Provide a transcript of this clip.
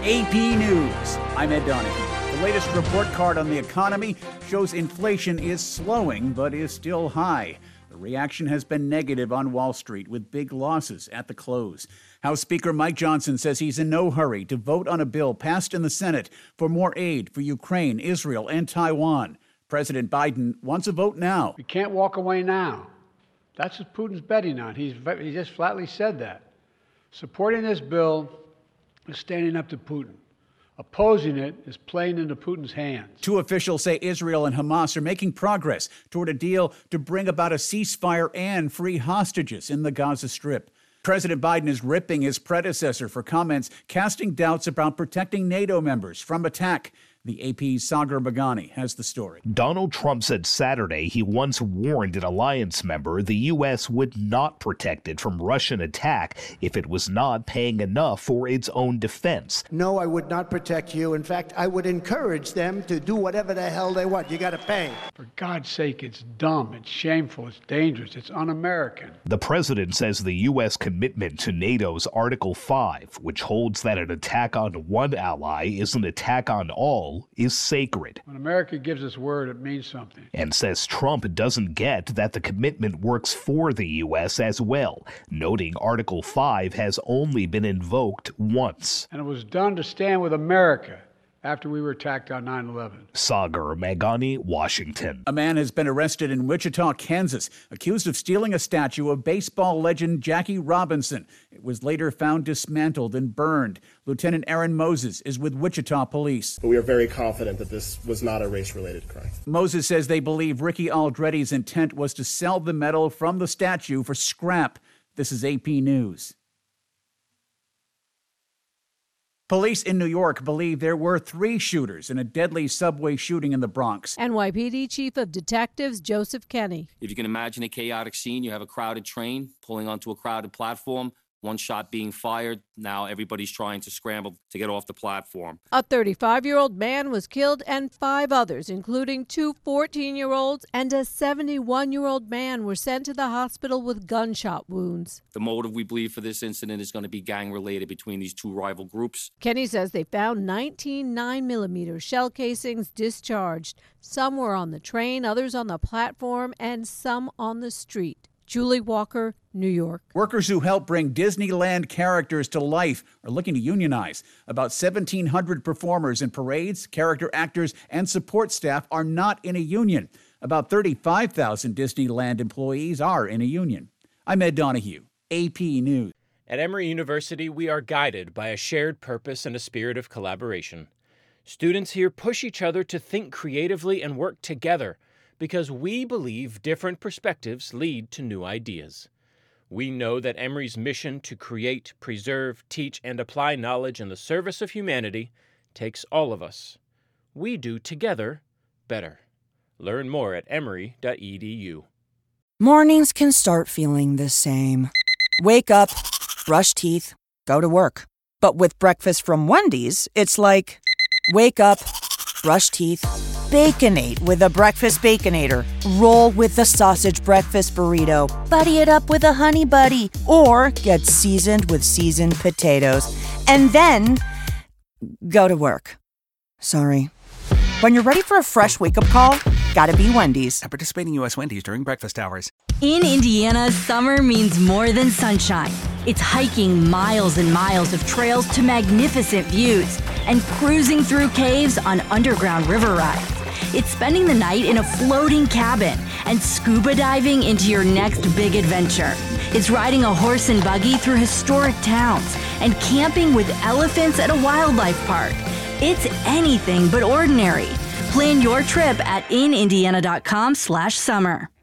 AP News. I'm Ed Donahue. The latest report card on the economy shows inflation is slowing, but is still high. The reaction has been negative on Wall Street, with big losses at the close. House Speaker Mike Johnson says he's in no hurry to vote on a bill passed in the Senate for more aid for Ukraine, Israel, and Taiwan. President Biden wants a vote now. We can't walk away now. That's what Putin's betting on. He just flatly said that. Supporting this bill is standing up to Putin. Opposing it is playing into Putin's hands. Two officials say Israel and Hamas are making progress toward a deal to bring about a ceasefire and free hostages in the Gaza Strip. President Biden is ripping his predecessor for comments casting doubts about protecting NATO members from attack. The AP's Sagar Meghani has the story. Donald Trump said Saturday he once warned an alliance member the U.S. would not protect it from Russian attack if it was not paying enough for its own defense. No, I would not protect you. In fact, I would encourage them to do whatever the hell they want. You got to pay. For God's sake, it's dumb, it's shameful, it's dangerous, it's un-American. The president says the U.S. commitment to NATO's Article 5, which holds that an attack on one ally is an attack on all, is sacred. When America gives its word, it means something. And says Trump doesn't get that the commitment works for the U.S. as well, noting Article 5 has only been invoked once. And it was done to stand with America after we were attacked on 9/11. Sagar Meghani, Washington. A man has been arrested in Wichita, Kansas, accused of stealing a statue of baseball legend Jackie Robinson. It was later found dismantled and burned. Lieutenant Aaron Moses is with Wichita Police. But we are very confident that this was not a race-related crime. Moses says they believe Ricky Aldretti's intent was to sell the metal from the statue for scrap. This is AP News. Police in New York believe there were 3 shooters in a deadly subway shooting in the Bronx. NYPD Chief of Detectives Joseph Kenney. If you can imagine a chaotic scene, you have a crowded train pulling onto a crowded platform, one shot being fired. Now everybody's trying to scramble to get off the platform. A 35-year-old man was killed and 5 others, including 2 14-year-olds and a 71-year-old man, were sent to the hospital with gunshot wounds. The motive, we believe, for this incident is going to be gang-related between these 2 rival groups. Kenney says they found 19 9mm shell casings discharged. Some were on the train, others on the platform, and some on the street. Julie Walker, New York. Workers who help bring Disneyland characters to life are looking to unionize. About 1,700 performers in parades, character actors, and support staff are not in a union. About 35,000 Disneyland employees are in a union. I'm Ed Donahue, AP News. At Emory University, we are guided by a shared purpose and a spirit of collaboration. Students here push each other to think creatively and work together, because we believe different perspectives lead to new ideas. We know that Emory's mission to create, preserve, teach, and apply knowledge in the service of humanity takes all of us. We do together better. Learn more at emory.edu. Mornings can start feeling the same. Wake up, brush teeth, go to work. But with breakfast from Wendy's, it's like, wake up, brush teeth, Baconate with a breakfast Baconator. Roll with the sausage breakfast burrito. Buddy it up with a honey buddy. Or get seasoned with seasoned potatoes. And then go to work. Sorry. When you're ready for a fresh wake-up call, gotta be Wendy's. At participating U.S. Wendy's during breakfast hours. In Indiana, summer means more than sunshine. It's hiking miles and miles of trails to magnificent views and cruising through caves on underground river rides. It's spending the night in a floating cabin and scuba diving into your next big adventure. It's riding a horse and buggy through historic towns and camping with elephants at a wildlife park. It's anything but ordinary. Plan your trip at inindiana.com/summer.